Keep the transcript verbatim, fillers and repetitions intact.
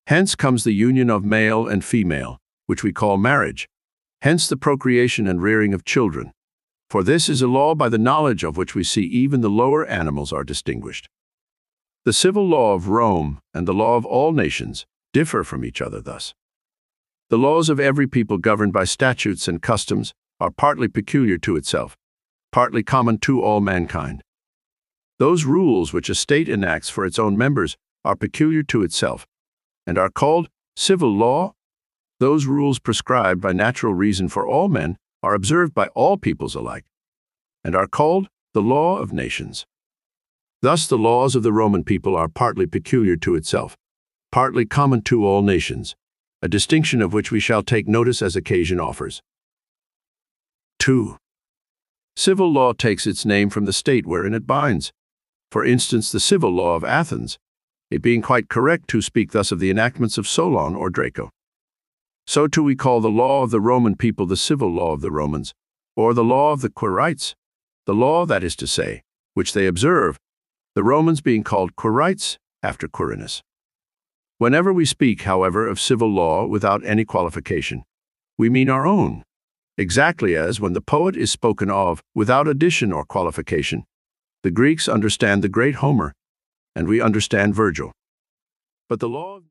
Hence comes the union of male and female, which we call marriage. Hence the procreation and rearing of children. For this is a law by the knowledge of which we see even the lower animals are distinguished. The civil law of Rome and the law of all nations differ from each other thus. The laws of every people governed by statutes and customs are partly peculiar to itself, partly common to all mankind. Those rules which a state enacts for its own members are peculiar to itself, and are called civil law. Those rules prescribed by natural reason for all men are observed by all peoples alike, and are called the law of nations. Thus the laws of the Roman people are partly peculiar to itself, partly common to all nations, a distinction of which we shall take notice as occasion offers. two. Civil law takes its name from the state wherein it binds. For instance, the civil law of Athens, it being quite correct to speak thus of the enactments of Solon or Draco. So too we call the law of the Roman people the civil law of the Romans, or the law of the Quirites, the law, that is to say, which they observe, the Romans being called Quirites after Quirinus. Whenever we speak, however, of civil law without any qualification, we mean our own, exactly as when the poet is spoken of without addition or qualification. The Greeks understand the great Homer, and we understand Virgil. But the law of